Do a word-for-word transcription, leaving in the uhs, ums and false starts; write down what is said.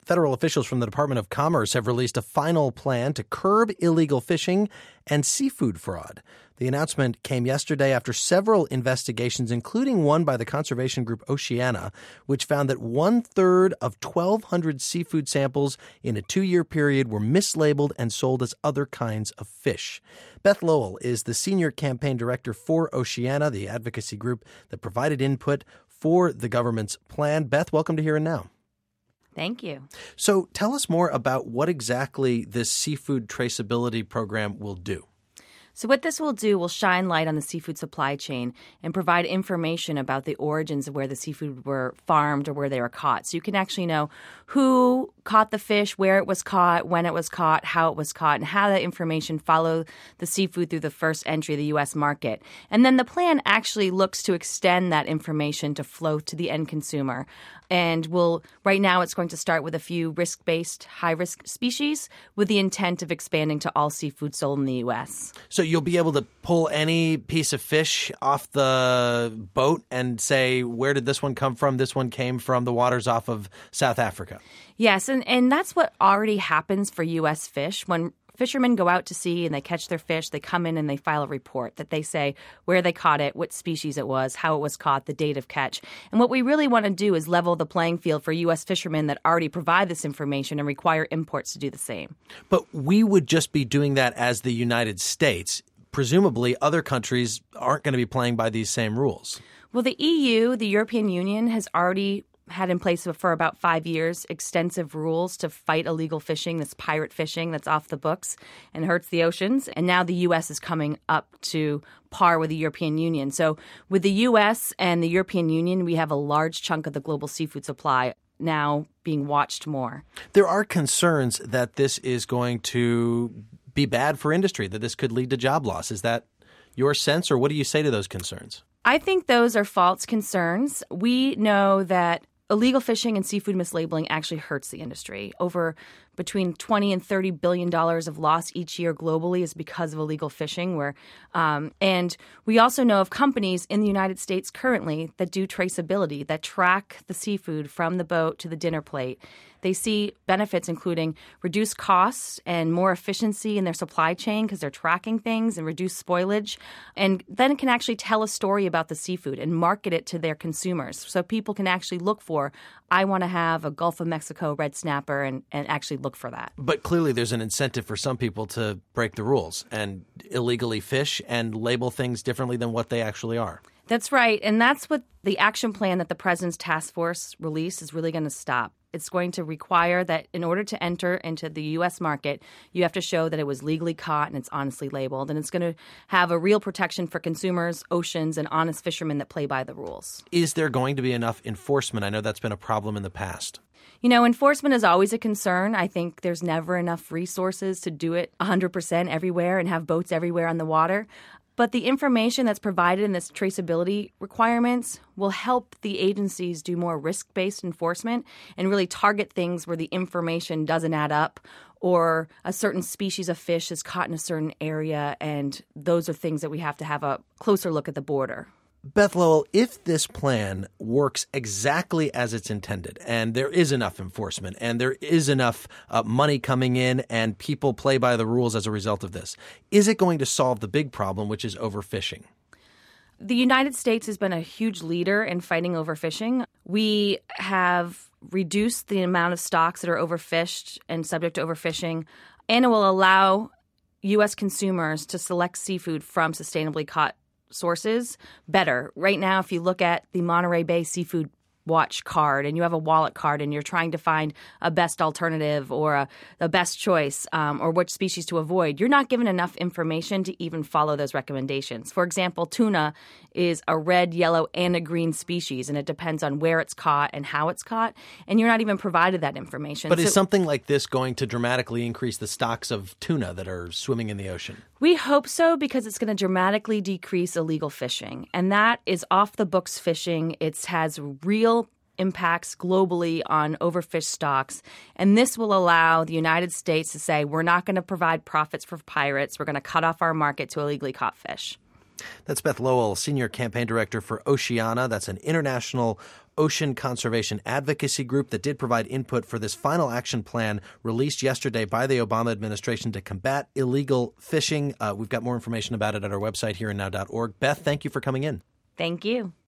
Federal officials from the Department of Commerce have released a final plan to curb illegal fishing and seafood fraud. The announcement came yesterday after several investigations, including one by the conservation group Oceana, which found that one-third of twelve hundred seafood samples in a two-year period were mislabeled and sold as other kinds of fish. Beth Lowell is the senior campaign director for Oceana, the advocacy group that provided input for the government's plan. Beth, welcome to Here and Now. Thank you. So tell us more about what exactly this seafood traceability program will do. So what this will do will shine light on the seafood supply chain and provide information about the origins of where the seafood were farmed or where they were caught. So you can actually know who caught the fish, where it was caught, when it was caught, how it was caught, and how that information follow the seafood through the first entry of the U S market. And then the plan actually looks to extend that information to flow to the end consumer. And will right now it's going to start with a few risk-based, high-risk species with the intent of expanding to all seafood sold in the U S. So you'll be able to pull any piece of fish off the boat and say, where did this one come from? This one came from the waters off of South Africa. Yes, and, and that's what already happens for U S fish. When fishermen go out to sea and they catch their fish, they come in and they file a report that they say where they caught it, what species it was, how it was caught, the date of catch. And what we really want to do is level the playing field for U S fishermen that already provide this information and require imports to do the same. But we would just be doing that as the United States. Presumably, other countries aren't going to be playing by these same rules. Well, the E U, the European Union, has already had in place for about five years extensive rules to fight illegal fishing, this pirate fishing that's off the books and hurts the oceans. And now the U S is coming up to par with the European Union. So with the U S and the European Union, we have a large chunk of the global seafood supply now being watched more. There are concerns that this is going to be bad for industry, that this could lead to job loss. Is that your sense, or what do you say to those concerns? I think those are false concerns. We know that illegal fishing and seafood mislabeling actually hurts the industry. Over between twenty and thirty billion dollars of loss each year globally is because of illegal fishing. Where, um, and we also know of companies in the United States currently that do traceability, that track the seafood from the boat to the dinner plate. They see benefits including reduced costs and more efficiency in their supply chain because they're tracking things and reduce spoilage. And then it can actually tell a story about the seafood and market it to their consumers. So people can actually look for, I want to have a Gulf of Mexico red snapper, and, and actually look for that. But clearly there's an incentive for some people to break the rules and illegally fish and label things differently than what they actually are. That's right. And that's what the action plan that the President's task force released is really going to stop. It's going to require that in order to enter into the U S market, you have to show that it was legally caught and it's honestly labeled. And it's going to have a real protection for consumers, oceans, and honest fishermen that play by the rules. Is there going to be enough enforcement? I know that's been a problem in the past. You know, enforcement is always a concern. I think there's never enough resources to do it one hundred percent everywhere and have boats everywhere on the water. But the information that's provided in this traceability requirements will help the agencies do more risk-based enforcement and really target things where the information doesn't add up, or a certain species of fish is caught in a certain area, and those are things that we have to have a closer look at the border. Beth Lowell, if this plan works exactly as it's intended, and there is enough enforcement, and there is enough uh, money coming in, and people play by the rules as a result of this, is it going to solve the big problem, which is overfishing? The United States has been a huge leader in fighting overfishing. We have reduced the amount of stocks that are overfished and subject to overfishing, and it will allow U S consumers to select seafood from sustainably caught sources better. Right now, if you look at the Monterey Bay Seafood Watch card and you have a wallet card and you're trying to find a best alternative or a, a best choice um, or which species to avoid, you're not given enough information to even follow those recommendations. For example, tuna is a red, yellow, and a green species, and it depends on where it's caught and how it's caught, and you're not even provided that information. But so, is something like this going to dramatically increase the stocks of tuna that are swimming in the ocean? We hope so, because it's going to dramatically decrease illegal fishing, and that is off-the-books fishing. It has real impacts globally on overfished stocks. And this will allow the United States to say, we're not going to provide profits for pirates. We're going to cut off our market to illegally caught fish. That's Beth Lowell, Senior Campaign Director for Oceana. That's an international ocean conservation advocacy group that did provide input for this final action plan released yesterday by the Obama administration to combat illegal fishing. Uh, we've got more information about it at our website, here and now dot org. Beth, thank you for coming in. Thank you.